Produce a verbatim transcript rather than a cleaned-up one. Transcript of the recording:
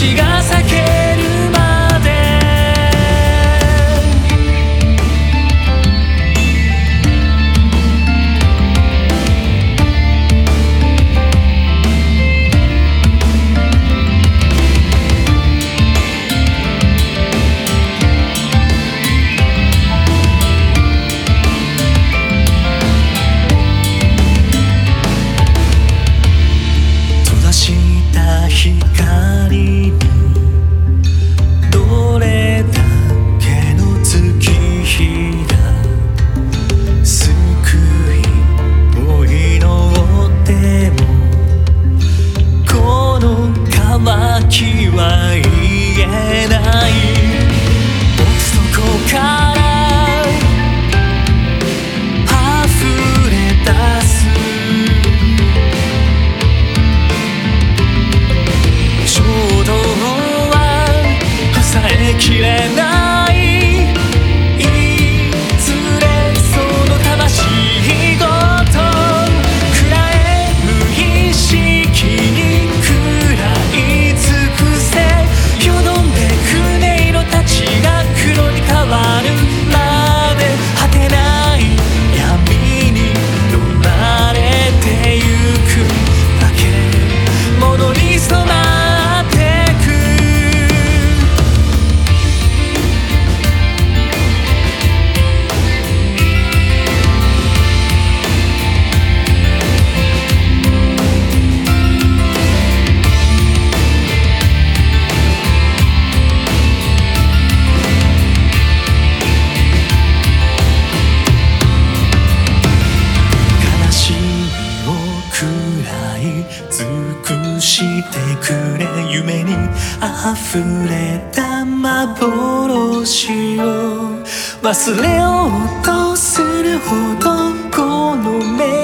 命が裂けるまで光にどれだけの月日が救いを祈ってもこの渇きは癒えない奥底から溢れ出すきれないいずれその魂ごと喰らえ無意識に食らい尽くせよどんでく音色たちが黒に変わるまで果てない闇に飲まれてゆく化け物に染まる尽くしてくれ夢に溢れた幻を忘れようとするほどこの目